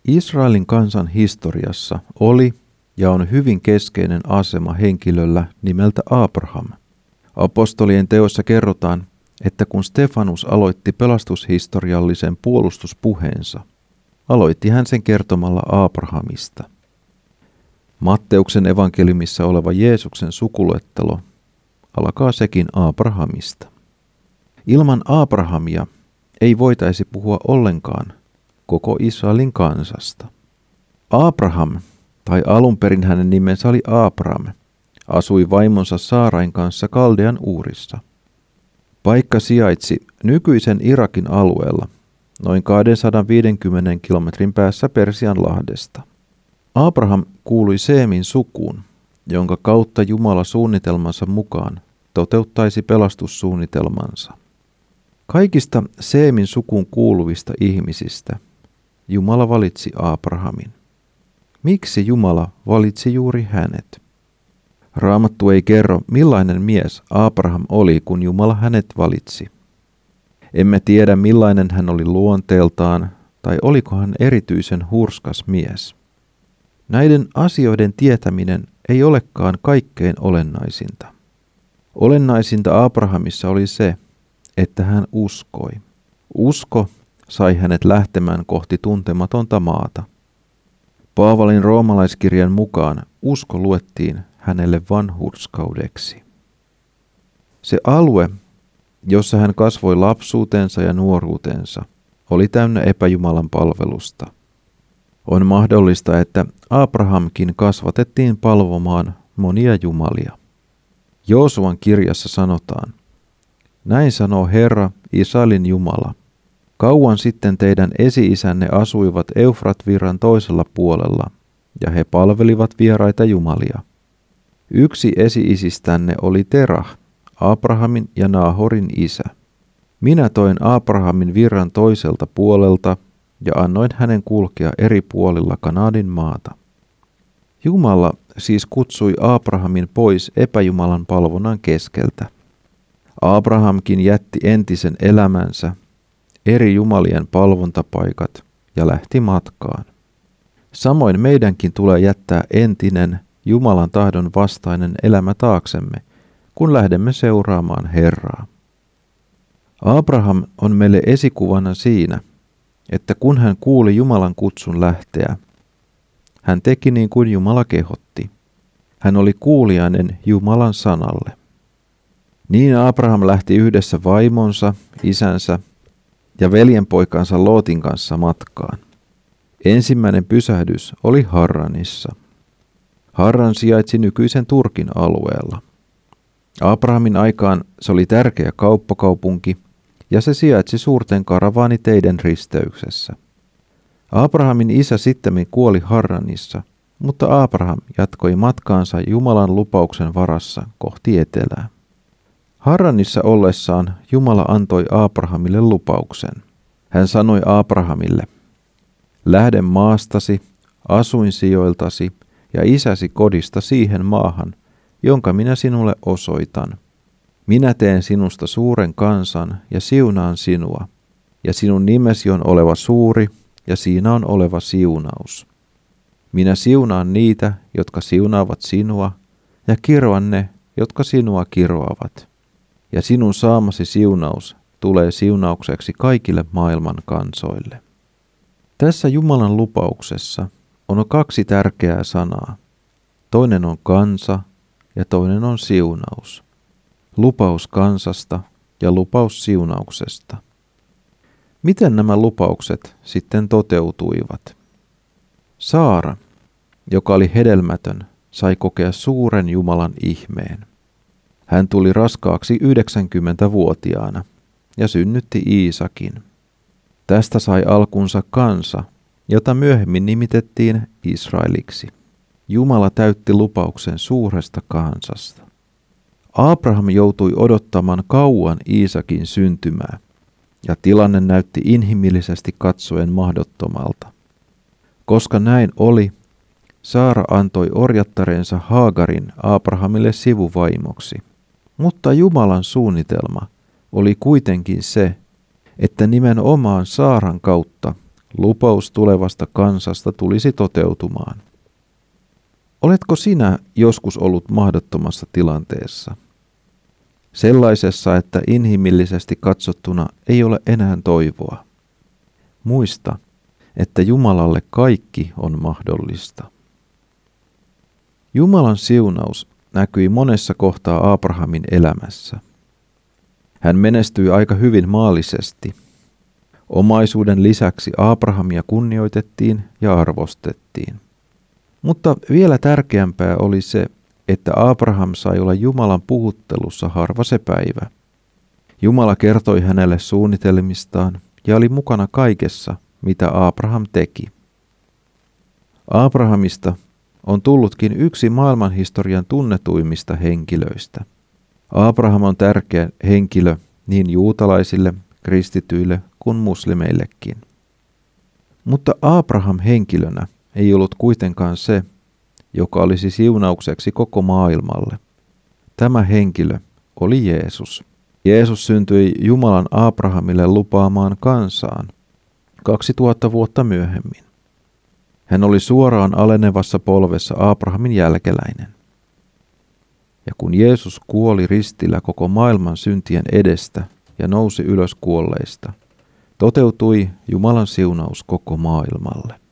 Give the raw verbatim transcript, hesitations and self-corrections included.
Israelin kansan historiassa oli ja on hyvin keskeinen asema henkilöllä nimeltä Abraham. Apostolien teoissa kerrotaan, että kun Stefanus aloitti pelastushistoriallisen puolustuspuheensa, aloitti hän sen kertomalla Abrahamista. Matteuksen evankeliumissa oleva Jeesuksen sukuluettelo alkaa sekin Abrahamista. Ilman Abrahamia ei voitaisi puhua ollenkaan koko Israelin kansasta. Abraham, tai alun perin hänen nimensä oli Abram, asui vaimonsa Saarain kanssa Kaldean Uurissa. Paikka sijaitsi nykyisen Irakin alueella, noin kaksisataaviisikymmentä kilometrin päässä Persianlahdesta. Abraham kuului Seemin sukuun, jonka kautta Jumala suunnitelmansa mukaan toteuttaisi pelastussuunnitelmansa. Kaikista Seemin sukuun kuuluvista ihmisistä Jumala valitsi Abrahamin. Miksi Jumala valitsi juuri hänet? Raamattu ei kerro, millainen mies Abraham oli, kun Jumala hänet valitsi. Emme tiedä, millainen hän oli luonteeltaan, tai oliko hän erityisen hurskas mies. Näiden asioiden tietäminen ei olekaan kaikkein olennaisinta. Olennaisinta Abrahamissa oli se, että hän uskoi. Usko sai hänet lähtemään kohti tuntematonta maata. Paavalin roomalaiskirjan mukaan usko luettiin hänelle vanhurskaudeksi. Se alue, jossa hän kasvoi lapsuutensa ja nuoruutensa, oli täynnä epäjumalan palvelusta. On mahdollista, että Abrahamkin kasvatettiin palvomaan monia jumalia. Joosuan kirjassa sanotaan, näin sanoo Herra, Israelin Jumala. Kauan sitten teidän esi-isänne asuivat Eufrat-virran toisella puolella, ja he palvelivat vieraita jumalia. Yksi esi-isistänne oli Terah, Abrahamin ja Naahorin isä. Minä toin Abrahamin virran toiselta puolelta ja annoin hänen kulkea eri puolilla Kanaadin maata. Jumala siis kutsui Abrahamin pois epäjumalan palvonnan keskeltä. Abrahamkin jätti entisen elämänsä, eri jumalien palvontapaikat ja lähti matkaan. Samoin meidänkin tulee jättää entinen Jumalan tahdon vastainen elämä taaksemme, kun lähdemme seuraamaan Herraa. Abraham on meille esikuvana siinä, että kun hän kuuli Jumalan kutsun lähteä, hän teki niin kuin Jumala kehotti. Hän oli kuuliainen Jumalan sanalle. Niin Abraham lähti yhdessä vaimonsa, isänsä ja veljenpoikansa Lootin kanssa matkaan. Ensimmäinen pysähdys oli Harranissa. Harran sijaitsi nykyisen Turkin alueella. Abrahamin aikaan se oli tärkeä kauppakaupunki ja se sijaitsi suurten karavaaniteiden risteyksessä. Abrahamin isä sittemmin kuoli Harranissa, mutta Abraham jatkoi matkaansa Jumalan lupauksen varassa kohti etelää. Harranissa ollessaan Jumala antoi Abrahamille lupauksen. Hän sanoi Abrahamille, lähde maastasi, asuinsijoiltasi ja isäsi kodista siihen maahan, jonka minä sinulle osoitan. Minä teen sinusta suuren kansan ja siunaan sinua, ja sinun nimesi on oleva suuri, ja siinä on oleva siunaus. Minä siunaan niitä, jotka siunaavat sinua, ja kiroan ne, jotka sinua kiroavat. Ja sinun saamasi siunaus tulee siunaukseksi kaikille maailman kansoille. Tässä Jumalan lupauksessa on kaksi tärkeää sanaa. Toinen on kansa ja toinen on siunaus. Lupaus kansasta ja lupaus siunauksesta. Miten nämä lupaukset sitten toteutuivat? Saara, joka oli hedelmätön, sai kokea suuren Jumalan ihmeen. Hän tuli raskaaksi yhdeksänkymmentävuotiaana ja synnytti Iisakin. Tästä sai alkunsa kansa, jota myöhemmin nimitettiin Israeliksi. Jumala täytti lupauksen suuresta kansasta. Abraham joutui odottamaan kauan Iisakin syntymää, ja tilanne näytti inhimillisesti katsoen mahdottomalta. Koska näin oli, Saara antoi orjattareensa Haagarin Abrahamille sivuvaimoksi. Mutta Jumalan suunnitelma oli kuitenkin se, että nimenomaan Saaran kautta lupaus tulevasta kansasta tulisi toteutumaan. Oletko sinä joskus ollut mahdottomassa tilanteessa? Sellaisessa, että inhimillisesti katsottuna ei ole enää toivoa. Muista, että Jumalalle kaikki on mahdollista. Jumalan siunaus näkyi monessa kohtaa Abrahamin elämässä. Hän menestyi aika hyvin maallisesti. Omaisuuden lisäksi Abrahamia kunnioitettiin ja arvostettiin. Mutta vielä tärkeämpää oli se, että Abraham sai olla Jumalan puhuttelussa harva se päivä. Jumala kertoi hänelle suunnitelmistaan ja oli mukana kaikessa, mitä Abraham teki. Abrahamista on tullutkin yksi maailmanhistorian tunnetuimmista henkilöistä. Abraham on tärkeä henkilö niin juutalaisille, kristityille kuin muslimeillekin. Mutta Abraham henkilönä ei ollut kuitenkaan se, joka olisi siunaukseksi koko maailmalle. Tämä henkilö oli Jeesus. Jeesus syntyi Jumalan Abrahamille lupaamaan kansaan kaksituhatta vuotta myöhemmin. Hän oli suoraan alenevassa polvessa Abrahamin jälkeläinen. Ja kun Jeesus kuoli ristillä koko maailman syntien edestä ja nousi ylös kuolleista, toteutui Jumalan siunaus koko maailmalle.